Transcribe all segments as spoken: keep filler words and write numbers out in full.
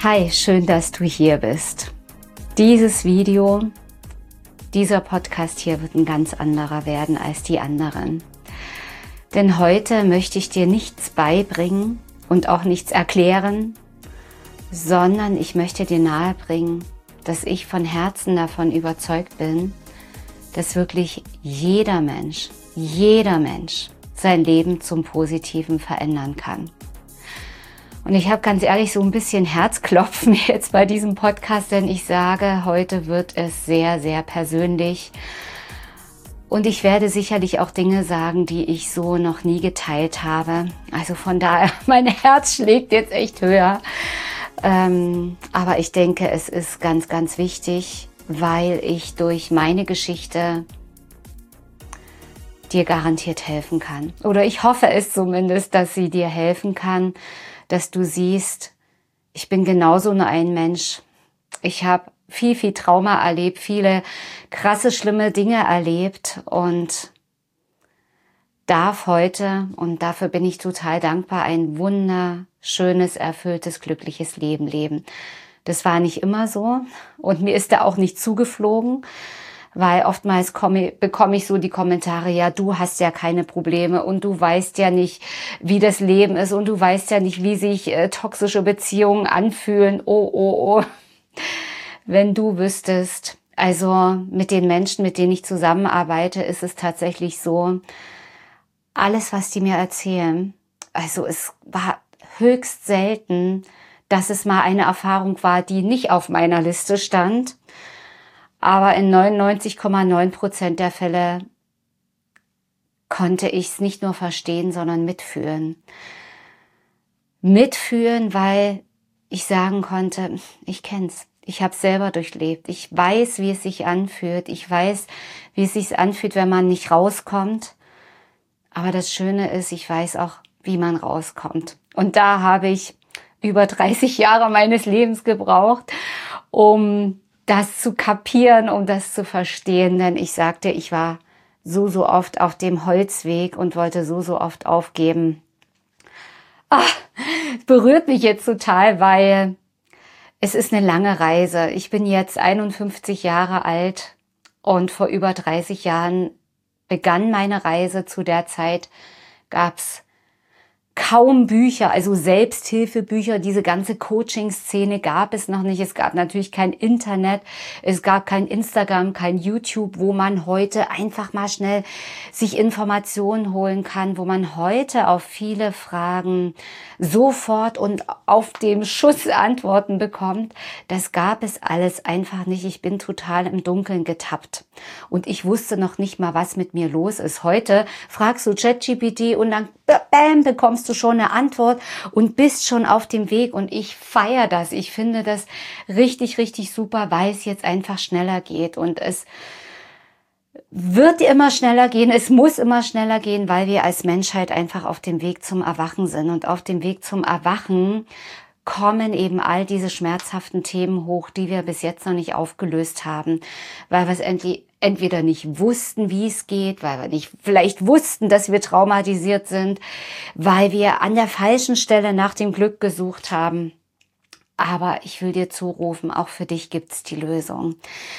Hi, schön, dass du hier bist. Dieses Video, dieser Podcast hier wird ein ganz anderer werden als die anderen. Denn heute möchte ich dir nichts beibringen und auch nichts erklären, sondern ich möchte dir nahebringen, dass ich von Herzen davon überzeugt bin, dass wirklich jeder Mensch, jeder Mensch sein Leben zum Positiven verändern kann. Und ich habe ganz ehrlich so ein bisschen Herzklopfen jetzt bei diesem Podcast, denn ich sage, heute wird es sehr, sehr persönlich. Und ich werde sicherlich auch Dinge sagen, die ich so noch nie geteilt habe. Also von daher, mein Herz schlägt jetzt echt höher. Ähm, aber ich denke, es ist ganz, ganz wichtig, weil ich durch meine Geschichte dir garantiert helfen kann. Oder ich hoffe es zumindest, dass sie dir helfen kann, dass du siehst, ich bin genauso nur ein Mensch. Ich habe viel, viel Trauma erlebt, viele krasse, schlimme Dinge erlebt und darf heute, und dafür bin ich total dankbar, ein wunderschönes, erfülltes, glückliches Leben leben. Das war nicht immer so und mir ist da auch nicht zugeflogen, weil oftmals komme, bekomme ich so die Kommentare, ja, du hast ja keine Probleme und du weißt ja nicht, wie das Leben ist und du weißt ja nicht, wie sich äh, toxische Beziehungen anfühlen. Oh, oh, oh. Wenn du wüsstest, also mit den Menschen, mit denen ich zusammenarbeite, ist es tatsächlich so, alles, was die mir erzählen, also es war höchst selten, dass es mal eine Erfahrung war, die nicht auf meiner Liste stand. Aber in neunundneunzig Komma neun Prozent der Fälle konnte ich es nicht nur verstehen, sondern mitfühlen. Mitfühlen, weil ich sagen konnte, ich kenn's. Ich habe es selber durchlebt. Ich weiß, wie es sich anfühlt. Ich weiß, wie es sich anfühlt, wenn man nicht rauskommt. Aber das Schöne ist, ich weiß auch, wie man rauskommt. Und da habe ich über dreißig Jahre meines Lebens gebraucht, um das zu kapieren, um das zu verstehen. Denn ich sagte, ich war so, so oft auf dem Holzweg und wollte so, so oft aufgeben. Ach, berührt mich jetzt total, weil es ist eine lange Reise. Ich bin jetzt einundfünfzig Jahre alt und vor über dreißig Jahren begann meine Reise. Zu der Zeit gab's kaum Bücher, also Selbsthilfebücher, diese ganze Coaching-Szene gab es noch nicht. Es gab natürlich kein Internet, es gab kein Instagram, kein YouTube, wo man heute einfach mal schnell sich Informationen holen kann, wo man heute auf viele Fragen sofort und auf dem Schuss Antworten bekommt. Das gab es alles einfach nicht. Ich bin total im Dunkeln getappt und ich wusste noch nicht mal, was mit mir los ist. Heute fragst du ChatGPT und dann bam, bekommst du schon eine Antwort und bist schon auf dem Weg und ich feiere das. Ich finde das richtig, richtig super, weil es jetzt einfach schneller geht und es wird immer schneller gehen, es muss immer schneller gehen, weil wir als Menschheit einfach auf dem Weg zum Erwachen sind und auf dem Weg zum Erwachen kommen eben all diese schmerzhaften Themen hoch, die wir bis jetzt noch nicht aufgelöst haben, weil wir es endlich entweder nicht wussten, wie es geht, weil wir nicht vielleicht wussten, dass wir traumatisiert sind, weil wir an der falschen Stelle nach dem Glück gesucht haben. Aber ich will dir zurufen, auch für dich gibt's die Lösung.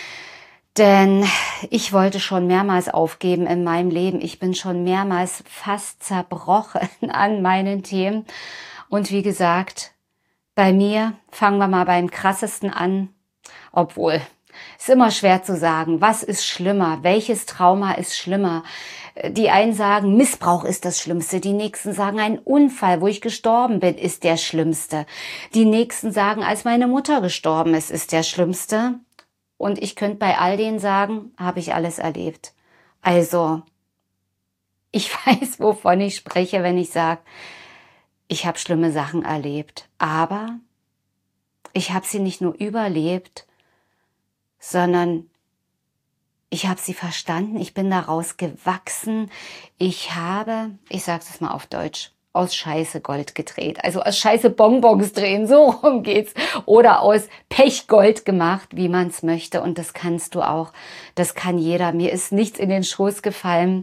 Denn ich wollte schon mehrmals aufgeben in meinem Leben. Ich bin schon mehrmals fast zerbrochen an meinen Themen. Und wie gesagt, bei mir fangen wir mal beim Krassesten an, obwohl ist immer schwer zu sagen, was ist schlimmer, welches Trauma ist schlimmer. Die einen sagen, Missbrauch ist das Schlimmste, die nächsten sagen, ein Unfall, wo ich gestorben bin, ist der Schlimmste. Die nächsten sagen, als meine Mutter gestorben ist, ist der Schlimmste. Und ich könnte bei all denen sagen, habe ich alles erlebt. Also, ich weiß, wovon ich spreche, wenn ich sage, ich habe schlimme Sachen erlebt. Aber ich habe sie nicht nur überlebt, sondern ich habe sie verstanden, ich bin daraus gewachsen. Ich habe, ich sage es mal auf Deutsch, aus Scheiße Gold gedreht. Also aus Scheiße Bonbons drehen, so rum geht's. Oder aus Pech Gold gemacht, wie man es möchte. Und das kannst du auch, das kann jeder. Mir ist nichts in den Schoß gefallen.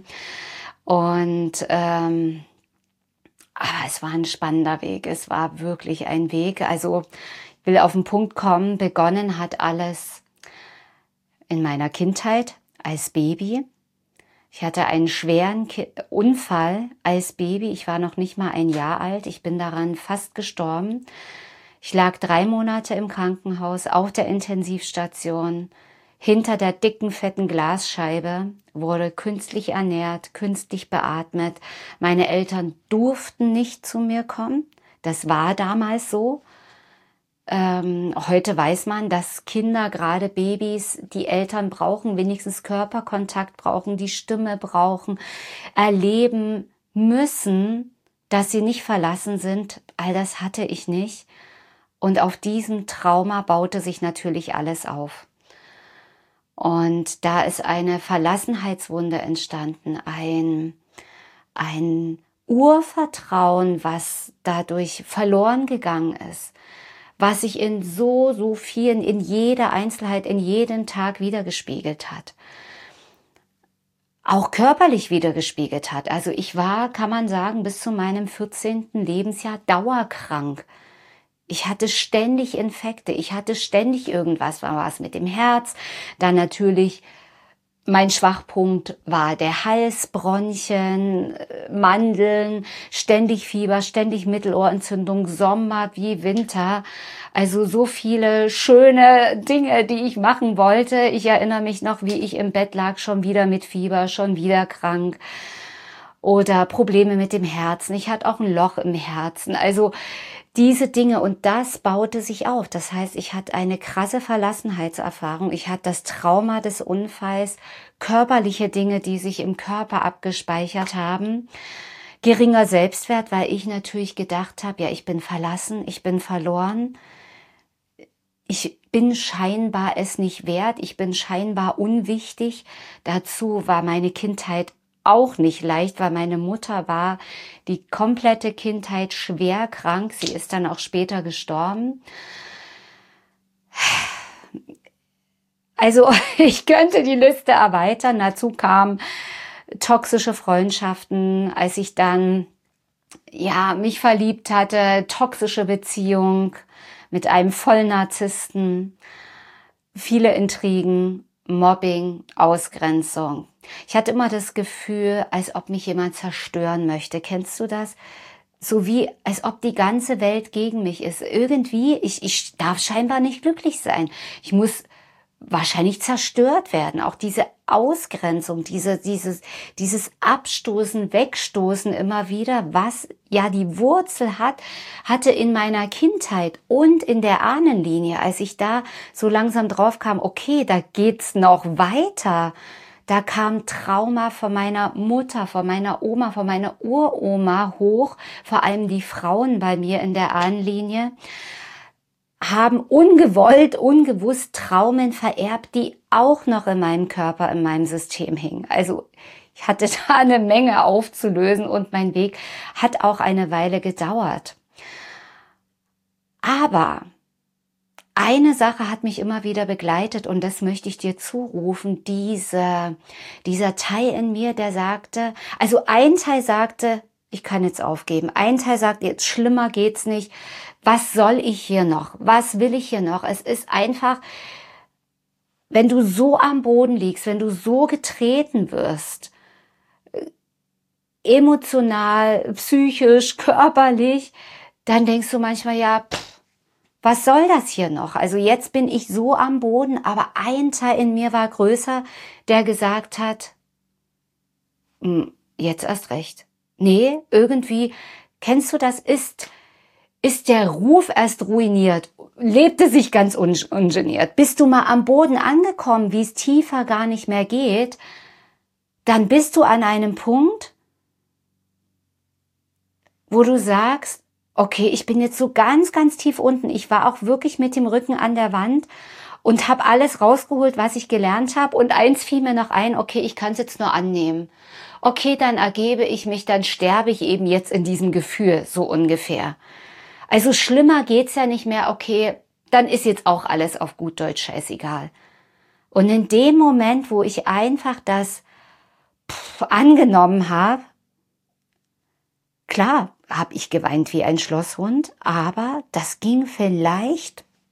Und ähm, aber es war ein spannender Weg, es war wirklich ein Weg. Also will auf den Punkt kommen, begonnen hat alles in meiner Kindheit als Baby. Ich hatte einen schweren Ki- Unfall als Baby. Ich war noch nicht mal ein Jahr alt. Ich bin daran fast gestorben. Ich lag drei Monate im Krankenhaus auf der Intensivstation. Hinter der dicken, fetten Glasscheibe, wurde künstlich ernährt, künstlich beatmet. Meine Eltern durften nicht zu mir kommen. Das war damals so. Ähm, heute weiß man, dass Kinder, gerade Babys, die Eltern brauchen, wenigstens Körperkontakt brauchen, die Stimme brauchen, erleben müssen, dass sie nicht verlassen sind. All das hatte ich nicht. Und auf diesem Trauma baute sich natürlich alles auf. Und da ist eine Verlassenheitswunde entstanden, ein, ein Urvertrauen, was dadurch verloren gegangen ist, was sich in so, so vielen, in jeder Einzelheit, in jedem Tag wiedergespiegelt hat. Auch körperlich wiedergespiegelt hat. Also ich war, kann man sagen, bis zu meinem vierzehnten Lebensjahr dauerkrank. Ich hatte ständig Infekte, ich hatte ständig irgendwas, war was mit dem Herz. Dann natürlich, mein Schwachpunkt war der Hals, Bronchien, Mandeln, ständig Fieber, ständig Mittelohrentzündung, Sommer wie Winter. Also so viele schöne Dinge, die ich machen wollte. Ich erinnere mich noch, wie ich im Bett lag, schon wieder mit Fieber, schon wieder krank. Oder Probleme mit dem Herzen. Ich hatte auch ein Loch im Herzen. Also diese Dinge, und das baute sich auf. Das heißt, ich hatte eine krasse Verlassenheitserfahrung. Ich hatte das Trauma des Unfalls, körperliche Dinge, die sich im Körper abgespeichert haben. Geringer Selbstwert, weil ich natürlich gedacht habe, ja, ich bin verlassen, ich bin verloren. Ich bin scheinbar es nicht wert, ich bin scheinbar unwichtig. Dazu war meine Kindheit auch nicht leicht, weil meine Mutter war die komplette Kindheit schwer krank. Sie ist dann auch später gestorben. Also ich könnte die Liste erweitern. Dazu kamen toxische Freundschaften, als ich dann ja mich verliebt hatte, toxische Beziehung mit einem Vollnarzissten, viele Intrigen, Mobbing, Ausgrenzung. Ich hatte immer das Gefühl, als ob mich jemand zerstören möchte. Kennst du das? So wie, als ob die ganze Welt gegen mich ist. Irgendwie, ich, ich darf scheinbar nicht glücklich sein. Ich muss wahrscheinlich zerstört werden. Auch diese Ausgrenzung, diese, dieses, dieses Abstoßen, Wegstoßen immer wieder, was ja die Wurzel hat, hatte in meiner Kindheit und in der Ahnenlinie, als ich da so langsam drauf kam, okay, da geht's noch weiter. Da kam Trauma von meiner Mutter, von meiner Oma, von meiner Uroma hoch, vor allem die Frauen bei mir in der Ahnenlinie, haben ungewollt, ungewusst Traumen vererbt, die auch noch in meinem Körper, in meinem System hingen. Also ich hatte da eine Menge aufzulösen und mein Weg hat auch eine Weile gedauert. Aber eine Sache hat mich immer wieder begleitet und das möchte ich dir zurufen, diese, dieser Teil in mir, der sagte, also ein Teil sagte, ich kann jetzt aufgeben. Ein Teil sagt, jetzt schlimmer geht's nicht. Was soll ich hier noch? Was will ich hier noch? Es ist einfach, wenn du so am Boden liegst, wenn du so getreten wirst, emotional, psychisch, körperlich, dann denkst du manchmal, ja, pff, was soll das hier noch? Also jetzt bin ich so am Boden, aber ein Teil in mir war größer, der gesagt hat, jetzt erst recht. Nee, irgendwie, kennst du das, ist, ist der Ruf erst ruiniert, lebte sich ganz un ungeniert. Bist du mal am Boden angekommen, wie es tiefer gar nicht mehr geht, dann bist du an einem Punkt, wo du sagst, okay, ich bin jetzt so ganz, ganz tief unten. Ich war auch wirklich mit dem Rücken an der Wand und habe alles rausgeholt, was ich gelernt habe. Und eins fiel mir noch ein, okay, ich kann es jetzt nur annehmen. Okay, dann ergebe ich mich, dann sterbe ich eben jetzt in diesem Gefühl, so ungefähr. Also schlimmer geht's ja nicht mehr, okay, dann ist jetzt auch alles auf gut Deutsch scheißegal. Und in dem Moment, wo ich einfach das pff, angenommen habe, klar, habe ich geweint wie ein Schlosshund, aber das ging vielleicht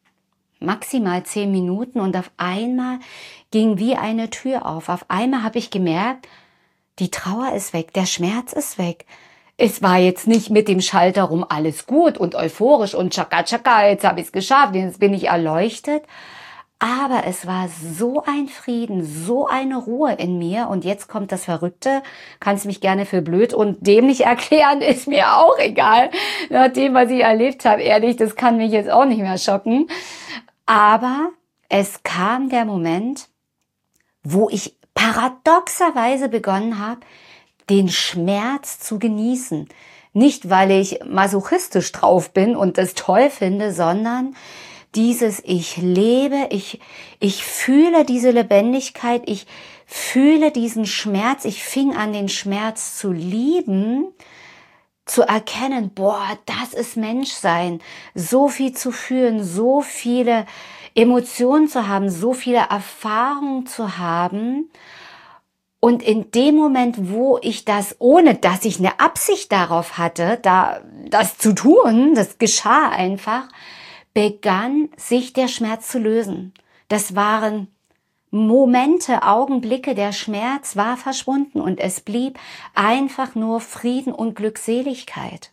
maximal zehn Minuten und auf einmal ging wie eine Tür auf. Auf einmal habe ich gemerkt, die Trauer ist weg, der Schmerz ist weg. Es war jetzt nicht mit dem Schalter rum alles gut und euphorisch und tschakka tschakka, jetzt habe ich es geschafft, jetzt bin ich erleuchtet. Aber es war so ein Frieden, so eine Ruhe in mir. Und jetzt kommt das Verrückte. Kannst mich gerne für blöd und dämlich erklären, ist mir auch egal. Nach dem, was ich erlebt habe, ehrlich, das kann mich jetzt auch nicht mehr schocken. Aber es kam der Moment, wo ich paradoxerweise begonnen habe, den Schmerz zu genießen. Nicht, weil ich masochistisch drauf bin und das toll finde, sondern dieses ich lebe, ich, ich fühle diese Lebendigkeit, ich fühle diesen Schmerz, ich fing an, den Schmerz zu lieben, zu erkennen, boah, das ist Menschsein, so viel zu fühlen, so viele Emotionen zu haben, so viele Erfahrungen zu haben. Und in dem Moment, wo ich das, ohne dass ich eine Absicht darauf hatte, da das zu tun, das geschah einfach, begann sich der Schmerz zu lösen. Das waren Momente, Augenblicke, der Schmerz war verschwunden und es blieb einfach nur Frieden und Glückseligkeit.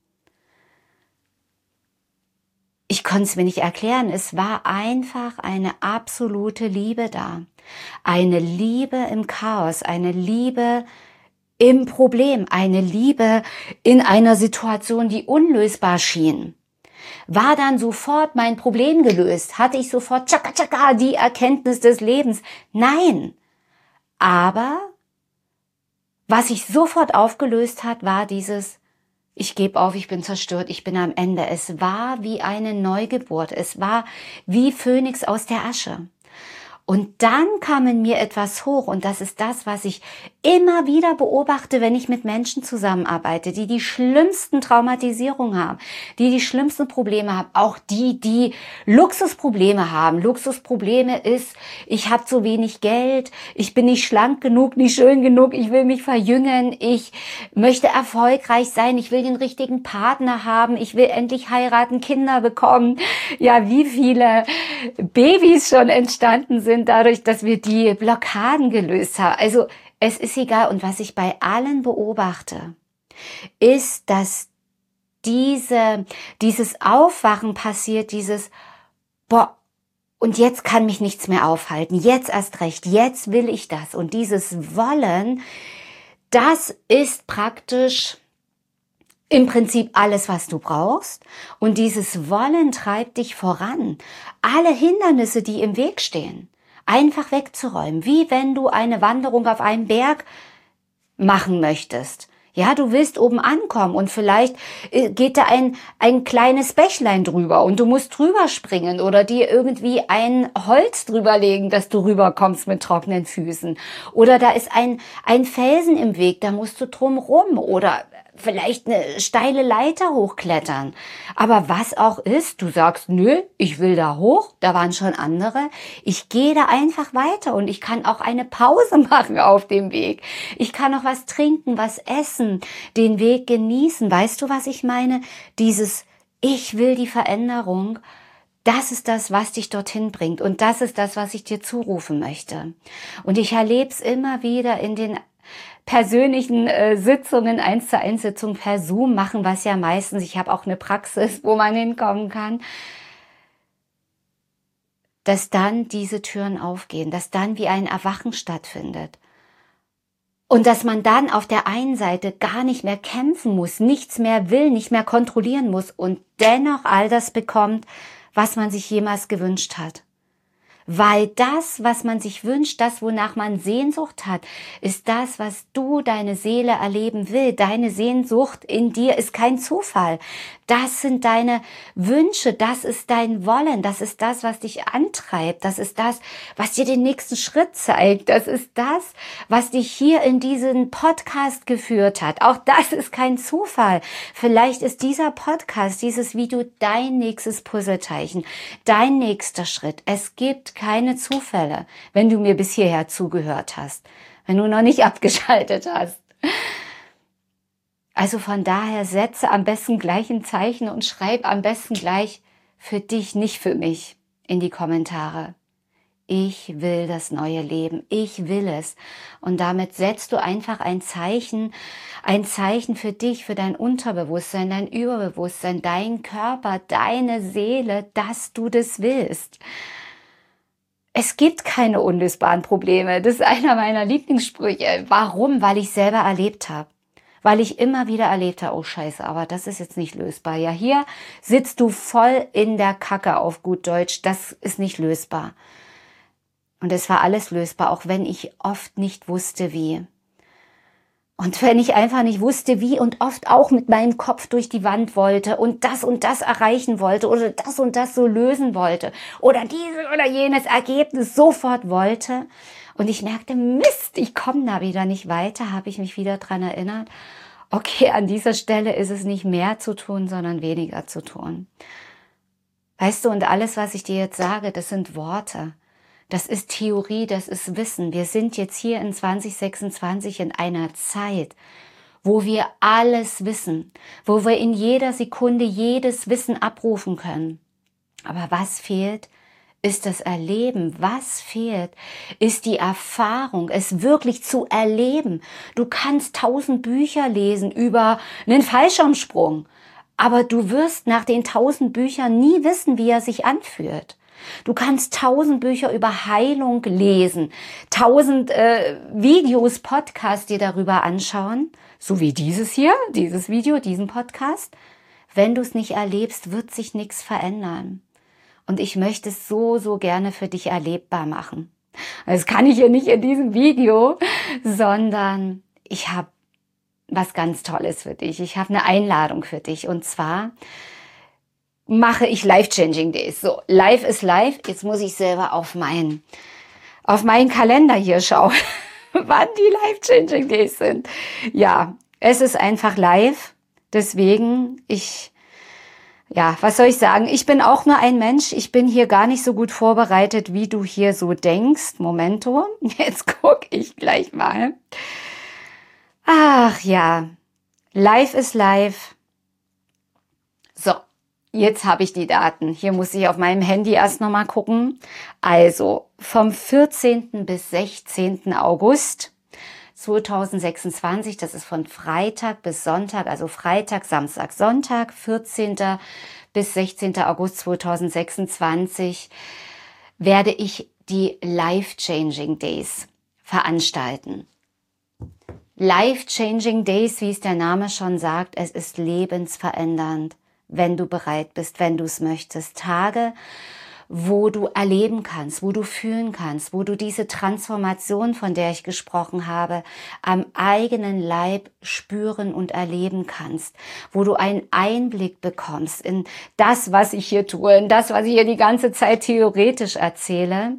Ich konnte es mir nicht erklären, es war einfach eine absolute Liebe da. Eine Liebe im Chaos, eine Liebe im Problem, eine Liebe in einer Situation, die unlösbar schien. War dann sofort mein Problem gelöst? Hatte ich sofort tschakka tschakka die Erkenntnis des Lebens? Nein. Aber was sich sofort aufgelöst hat, war dieses, ich gebe auf, ich bin zerstört, ich bin am Ende. Es war wie eine Neugeburt. Es war wie Phönix aus der Asche. Und dann kam in mir etwas hoch und das ist das, was ich immer wieder beobachte, wenn ich mit Menschen zusammenarbeite, die die schlimmsten Traumatisierungen haben, die die schlimmsten Probleme haben, auch die, die Luxusprobleme haben. Luxusprobleme ist, ich habe zu wenig Geld, ich bin nicht schlank genug, nicht schön genug, ich will mich verjüngen, ich möchte erfolgreich sein, ich will den richtigen Partner haben, ich will endlich heiraten, Kinder bekommen. Ja, wie viele Babys schon entstanden sind, dadurch, dass wir die Blockaden gelöst haben. Also es ist egal. Und was ich bei allen beobachte, ist, dass diese, dieses Aufwachen passiert, dieses, boah, und jetzt kann mich nichts mehr aufhalten. Jetzt erst recht. Jetzt will ich das. Und dieses Wollen, das ist praktisch im Prinzip alles, was du brauchst. Und dieses Wollen treibt dich voran. Alle Hindernisse, die im Weg stehen, einfach wegzuräumen. Wie wenn du eine Wanderung auf einem Berg machen möchtest. Ja, du willst oben ankommen und vielleicht geht da ein, ein kleines Bächlein drüber und du musst drüber springen oder dir irgendwie ein Holz drüberlegen, dass du rüberkommst mit trockenen Füßen. Oder da ist ein, ein Felsen im Weg, da musst du drum rum oder vielleicht eine steile Leiter hochklettern. Aber was auch ist, du sagst, nö, ich will da hoch, da waren schon andere. Ich gehe da einfach weiter und ich kann auch eine Pause machen auf dem Weg. Ich kann noch was trinken, was essen, den Weg genießen. Weißt du, was ich meine? Dieses, ich will die Veränderung, das ist das, was dich dorthin bringt. Und das ist das, was ich dir zurufen möchte. Und ich erlebe es immer wieder in den persönlichen äh, Sitzungen, eins zu eins Sitzungen per Zoom machen, was ja meistens, ich habe auch eine Praxis, wo man hinkommen kann, dass dann diese Türen aufgehen, dass dann wie ein Erwachen stattfindet. Und dass man dann auf der einen Seite gar nicht mehr kämpfen muss, nichts mehr will, nicht mehr kontrollieren muss und dennoch all das bekommt, was man sich jemals gewünscht hat. Weil das, was man sich wünscht, das, wonach man Sehnsucht hat, ist das, was du, deine Seele erleben will. Deine Sehnsucht in dir ist kein Zufall. Das sind deine Wünsche, das ist dein Wollen, das ist das, was dich antreibt, das ist das, was dir den nächsten Schritt zeigt, das ist das, was dich hier in diesen Podcast geführt hat. Auch das ist kein Zufall. Vielleicht ist dieser Podcast, dieses Video dein nächstes Puzzleteilchen, dein nächster Schritt. Es gibt keine Zufälle, wenn du mir bis hierher zugehört hast, wenn du noch nicht abgeschaltet hast. Also von daher setze am besten gleich ein Zeichen und schreib am besten gleich für dich, nicht für mich. in die Kommentare. Ich will das neue Leben, ich will es. Und damit setzt du einfach ein Zeichen, ein Zeichen für dich, für dein Unterbewusstsein, dein Überbewusstsein, dein Körper, deine Seele, dass du das willst. Es gibt keine unlösbaren Probleme. Das ist einer meiner Lieblingssprüche. Warum? Weil ich selber erlebt habe. Weil ich immer wieder erlebt habe, oh Scheiße, aber das ist jetzt nicht lösbar. Ja, hier sitzt du voll in der Kacke auf gut Deutsch. Das ist nicht lösbar. Und es war alles lösbar, auch wenn ich oft nicht wusste, wie. Und wenn ich einfach nicht wusste, wie und oft auch mit meinem Kopf durch die Wand wollte und das und das erreichen wollte oder das und das so lösen wollte oder dieses oder jenes Ergebnis sofort wollte und ich merkte, Mist, ich komme da wieder nicht weiter, habe ich mich wieder dran erinnert, okay, an dieser Stelle ist es nicht mehr zu tun, sondern weniger zu tun. Weißt du, und alles, was ich dir jetzt sage, das sind Worte. Das ist Theorie, das ist Wissen. Wir sind jetzt hier in zwanzig sechsundzwanzig in einer Zeit, wo wir alles wissen, wo wir in jeder Sekunde jedes Wissen abrufen können. Aber was fehlt, ist das Erleben. Was fehlt, ist die Erfahrung, es wirklich zu erleben. Du kannst tausend Bücher lesen über einen Fallschirmsprung, aber du wirst nach den tausend Büchern nie wissen, wie er sich anfühlt. Du kannst tausend Bücher über Heilung lesen, tausend äh, Videos, Podcasts dir darüber anschauen, so wie dieses hier, dieses Video, diesen Podcast. Wenn du es nicht erlebst, wird sich nichts verändern. Und ich möchte es so, so gerne für dich erlebbar machen. Das kann ich ja nicht in diesem Video, sondern ich habe was ganz Tolles für dich. Ich habe eine Einladung für dich und zwar mache ich Life-Changing Days. So, live ist live. Jetzt muss ich selber auf meinen, auf meinen Kalender hier schauen, wann die Life-Changing Days sind. Ja, es ist einfach live. Deswegen, ich, ja, was soll ich sagen? Ich bin auch nur ein Mensch. Ich bin hier gar nicht so gut vorbereitet, wie du hier so denkst. Momento. Jetzt gucke ich gleich mal. Ach ja, live ist live. So. Jetzt habe ich die Daten. Hier muss ich auf meinem Handy erst nochmal gucken. Also vom vierzehnten bis sechzehnten August zweitausendsechsundzwanzig, das ist von Freitag bis Sonntag, also Freitag, Samstag, Sonntag, vierzehnten bis sechzehnten August zweitausendsechsundzwanzig, werde ich die Life-Changing Days veranstalten. Life-Changing Days, wie es der Name schon sagt, es ist lebensverändernd. Wenn du bereit bist, wenn du es möchtest. Tage, wo du erleben kannst, wo du fühlen kannst, wo du diese Transformation, von der ich gesprochen habe, am eigenen Leib spüren und erleben kannst, wo du einen Einblick bekommst in das, was ich hier tue, in das, was ich hier die ganze Zeit theoretisch erzähle.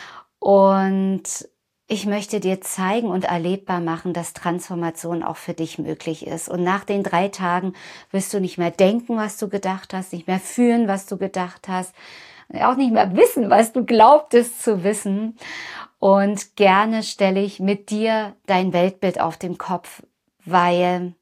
Und ich möchte dir zeigen und erlebbar machen, dass Transformation auch für dich möglich ist. Und nach den drei Tagen wirst du nicht mehr denken, was du gedacht hast, nicht mehr fühlen, was du gedacht hast, auch nicht mehr wissen, was du glaubtest zu wissen. Und gerne stelle ich mit dir dein Weltbild auf den Kopf, weil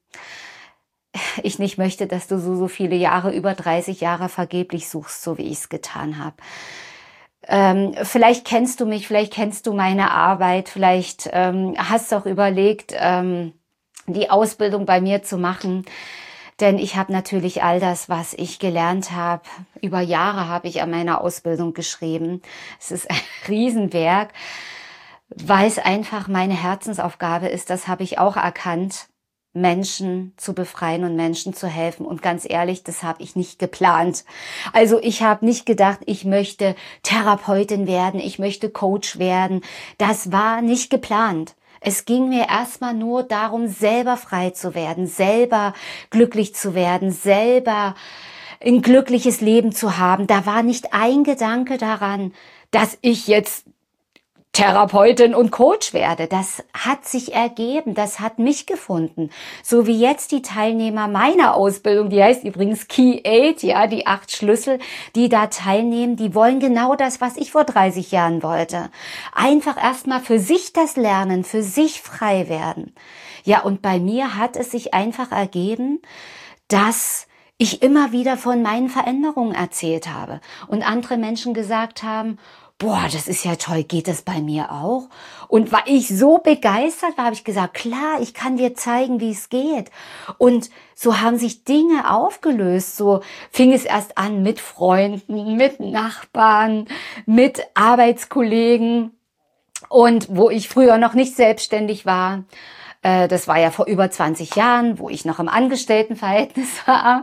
ich nicht möchte, dass du so, so viele Jahre, über dreißig Jahre vergeblich suchst, so wie ich es getan habe. Ähm, vielleicht kennst du mich, vielleicht kennst du meine Arbeit, vielleicht ähm, hast du auch überlegt, ähm, die Ausbildung bei mir zu machen. Denn ich habe natürlich all das, was ich gelernt habe, über Jahre habe ich an meiner Ausbildung geschrieben. Es ist ein Riesenwerk, weil es einfach meine Herzensaufgabe ist, das habe ich auch erkannt, Menschen zu befreien und Menschen zu helfen. Und ganz ehrlich, das habe ich nicht geplant. Also ich habe nicht gedacht, ich möchte Therapeutin werden, ich möchte Coach werden. Das war nicht geplant. Es ging mir erstmal nur darum, selber frei zu werden, selber glücklich zu werden, selber ein glückliches Leben zu haben. Da war nicht ein Gedanke daran, dass ich jetzt Therapeutin und Coach werde. Das hat sich ergeben, das hat mich gefunden. So wie jetzt die Teilnehmer meiner Ausbildung, die heißt übrigens Key Eight, ja, die acht Schlüssel, die da teilnehmen, die wollen genau das, was ich vor dreißig Jahren wollte. Einfach erstmal für sich das lernen, für sich frei werden. Ja, und bei mir hat es sich einfach ergeben, dass ich immer wieder von meinen Veränderungen erzählt habe und andere Menschen gesagt haben, boah, das ist ja toll, geht das bei mir auch? Und weil ich so begeistert war, habe ich gesagt, klar, ich kann dir zeigen, wie es geht. Und so haben sich Dinge aufgelöst. So fing es erst an mit Freunden, mit Nachbarn, mit Arbeitskollegen und wo ich früher noch nicht selbstständig war. Das war ja vor über zwanzig Jahren, wo ich noch im Angestelltenverhältnis war.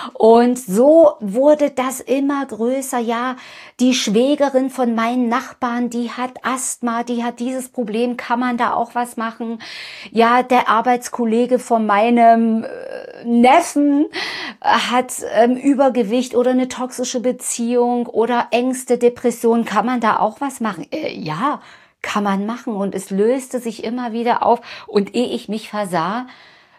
Und so wurde das immer größer. Ja, die Schwägerin von meinen Nachbarn, die hat Asthma, die hat dieses Problem, kann man da auch was machen? Ja, der Arbeitskollege von meinem äh, Neffen hat ähm, Übergewicht oder eine toxische Beziehung oder Ängste, Depressionen, kann man da auch was machen? Äh, ja, kann man machen, und es löste sich immer wieder auf. Und ehe ich mich versah,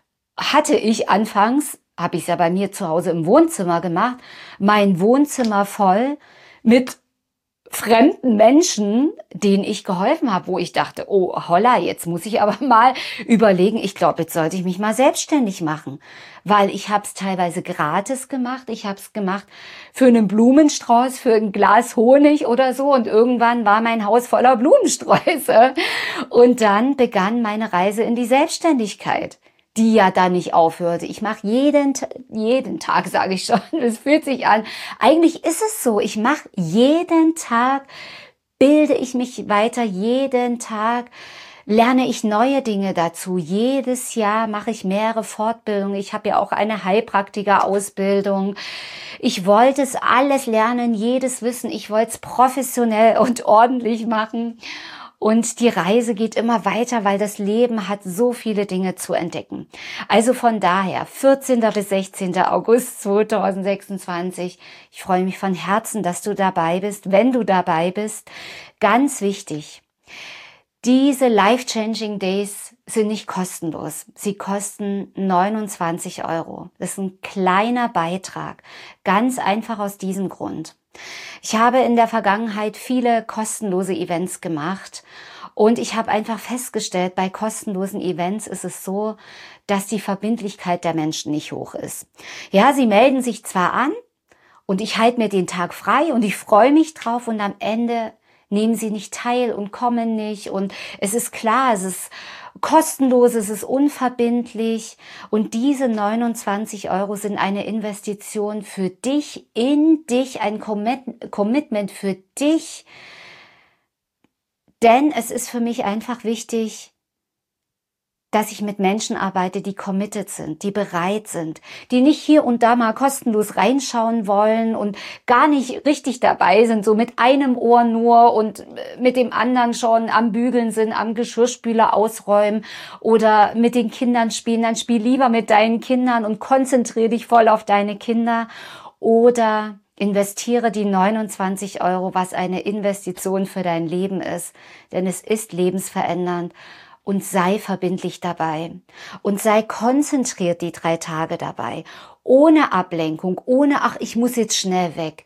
hatte ich anfangs, habe ich es ja bei mir zu Hause im Wohnzimmer gemacht, mein Wohnzimmer voll mit fremden Menschen, denen ich geholfen habe, wo ich dachte, oh holla, jetzt muss ich aber mal überlegen, ich glaube, jetzt sollte ich mich mal selbstständig machen, weil ich habe es teilweise gratis gemacht, ich habe es gemacht für einen Blumenstrauß, für ein Glas Honig oder so, und irgendwann war mein Haus voller Blumensträuße und dann begann meine Reise in die Selbstständigkeit, die ja da nicht aufhörte. Ich mache jeden, jeden Tag, sage ich schon, es fühlt sich an. Eigentlich ist es so, ich mache jeden Tag, bilde ich mich weiter, jeden Tag lerne ich neue Dinge dazu. Jedes Jahr mache ich mehrere Fortbildungen. Ich habe ja auch eine Heilpraktiker-Ausbildung. Ich wollte es alles lernen, jedes Wissen. Ich wollte es professionell und ordentlich machen. Und die Reise geht immer weiter, weil das Leben hat so viele Dinge zu entdecken. Also von daher, vierzehnten bis sechzehnten August zweitausendsechsundzwanzig. Ich freue mich von Herzen, dass du dabei bist. Wenn du dabei bist, ganz wichtig, diese Life-Changing Days sind nicht kostenlos. Sie kosten neunundzwanzig Euro. Das ist ein kleiner Beitrag. Ganz einfach aus diesem Grund. Ich habe in der Vergangenheit viele kostenlose Events gemacht und ich habe einfach festgestellt, bei kostenlosen Events ist es so, dass die Verbindlichkeit der Menschen nicht hoch ist. Ja, sie melden sich zwar an und ich halte mir den Tag frei und ich freue mich drauf, und am Ende nehmen sie nicht teil und kommen nicht, und es ist klar, es ist kostenlos, es ist unverbindlich, und diese neunundzwanzig Euro sind eine Investition für dich, in dich, ein Commitment für dich, denn es ist für mich einfach wichtig, dass ich mit Menschen arbeite, die committed sind, die bereit sind, die nicht hier und da mal kostenlos reinschauen wollen und gar nicht richtig dabei sind, so mit einem Ohr nur und mit dem anderen schon am Bügeln sind, am Geschirrspüler ausräumen oder mit den Kindern spielen. Dann spiel lieber mit deinen Kindern und konzentriere dich voll auf deine Kinder, oder investiere die neunundzwanzig Euro, was eine Investition für dein Leben ist, denn es ist lebensverändernd. Und sei verbindlich dabei und sei konzentriert die drei Tage dabei, ohne Ablenkung, ohne, ach, ich muss jetzt schnell weg.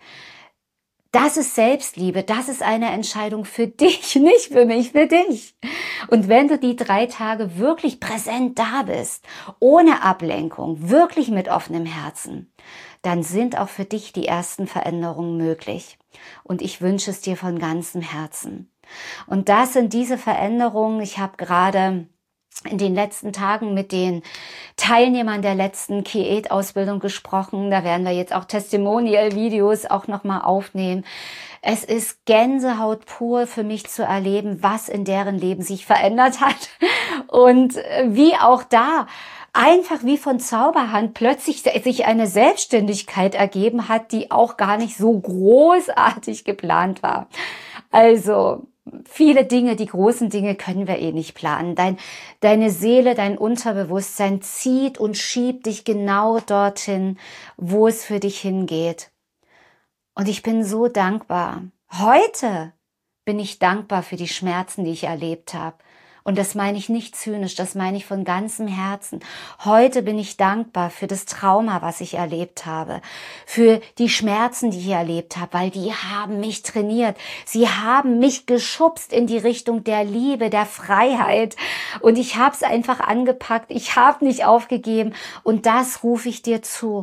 Das ist Selbstliebe, das ist eine Entscheidung für dich, nicht für mich, für dich. Und wenn du die drei Tage wirklich präsent da bist, ohne Ablenkung, wirklich mit offenem Herzen, dann sind auch für dich die ersten Veränderungen möglich. Und ich wünsche es dir von ganzem Herzen. Und das sind diese Veränderungen. Ich habe gerade in den letzten Tagen mit den Teilnehmern der letzten K-Aid-Ausbildung gesprochen. Da werden wir jetzt auch Testimonial-Videos auch nochmal aufnehmen. Es ist Gänsehaut pur für mich zu erleben, was in deren Leben sich verändert hat. Und wie auch da einfach wie von Zauberhand plötzlich sich eine Selbstständigkeit ergeben hat, die auch gar nicht so großartig geplant war. Also viele Dinge, die großen Dinge können wir eh nicht planen. Dein, deine Seele, dein Unterbewusstsein zieht und schiebt dich genau dorthin, wo es für dich hingeht. Und ich bin so dankbar. Heute bin ich dankbar für die Schmerzen, die ich erlebt habe. Und das meine ich nicht zynisch, das meine ich von ganzem Herzen. Heute bin ich dankbar für das Trauma, was ich erlebt habe, für die Schmerzen, die ich erlebt habe, weil die haben mich trainiert. Sie haben mich geschubst in die Richtung der Liebe, der Freiheit. Und ich habe es einfach angepackt, ich habe nicht aufgegeben. Und das rufe ich dir zu.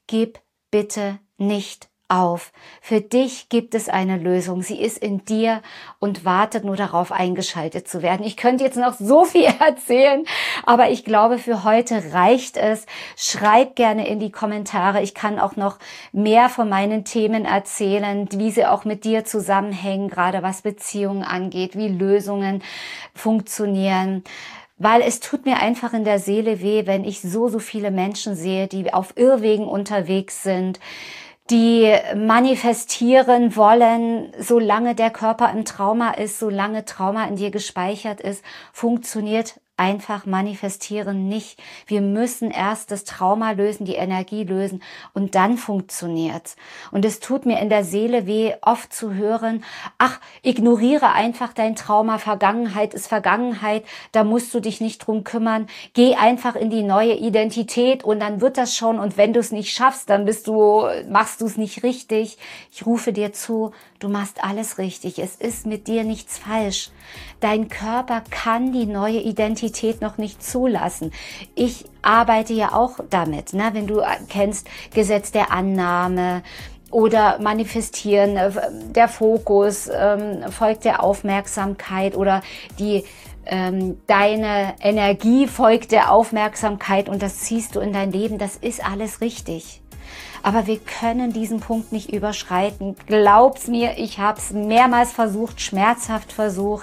gib bitte nicht auf. Für dich gibt es eine Lösung. Sie ist in dir und wartet nur darauf, eingeschaltet zu werden. Ich könnte jetzt noch so viel erzählen, aber ich glaube, für heute reicht es. Schreib gerne in die Kommentare. Ich kann auch noch mehr von meinen Themen erzählen, wie sie auch mit dir zusammenhängen, gerade was Beziehungen angeht, wie Lösungen funktionieren. Weil es tut mir einfach in der Seele weh, wenn ich so, so viele Menschen sehe, die auf Irrwegen unterwegs sind, die manifestieren wollen, solange der Körper im Trauma ist, solange Trauma in dir gespeichert ist, funktioniert einfach manifestieren nicht. Wir müssen erst das Trauma lösen, die Energie lösen und dann funktioniert's. Und es tut mir in der Seele weh, oft zu hören, ach, ignoriere einfach dein Trauma, Vergangenheit ist Vergangenheit, da musst du dich nicht drum kümmern, geh einfach in die neue Identität und dann wird das schon und wenn du es nicht schaffst, dann bist du, machst du es nicht richtig. Ich rufe dir zu, du machst alles richtig, es ist mit dir nichts falsch. Dein Körper kann die neue Identität noch nicht zulassen. Ich arbeite ja auch damit, ne? Wenn du kennst Gesetz der Annahme oder Manifestieren, der Fokus ähm, folgt der Aufmerksamkeit oder die ähm, deine Energie folgt der Aufmerksamkeit und das ziehst du in dein Leben. Das ist alles richtig. Aber wir können diesen Punkt nicht überschreiten. Glaub's mir, ich habe es mehrmals versucht, schmerzhaft versucht.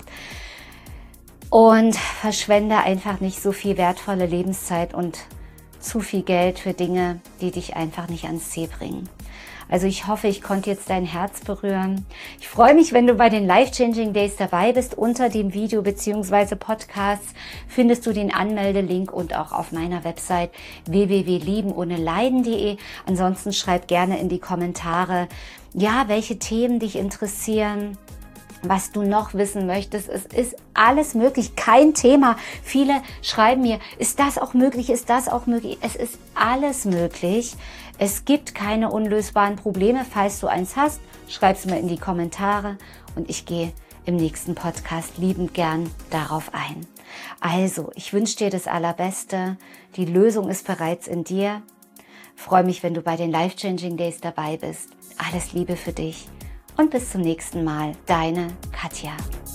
Und verschwende einfach nicht so viel wertvolle Lebenszeit und zu viel Geld für Dinge, die dich einfach nicht ans Ziel bringen. Also ich hoffe, ich konnte jetzt dein Herz berühren. Ich freue mich, wenn du bei den Life Changing Days dabei bist. Unter dem Video bzw. Podcast findest du den Anmeldelink und auch auf meiner Website w w w punkt lieben ohne leiden punkt de. Ansonsten schreib gerne in die Kommentare, ja, welche Themen dich interessieren, was du noch wissen möchtest. Es ist alles möglich, kein Thema. Viele schreiben mir, ist das auch möglich, ist das auch möglich? Es ist alles möglich. Es gibt keine unlösbaren Probleme. Falls du eins hast, schreib es mir in die Kommentare und ich gehe im nächsten Podcast liebend gern darauf ein. Also, ich wünsche dir das Allerbeste. Die Lösung ist bereits in dir. Freue mich, wenn du bei den Life Changing Days dabei bist. Alles Liebe für dich. Und bis zum nächsten Mal, deine Katja.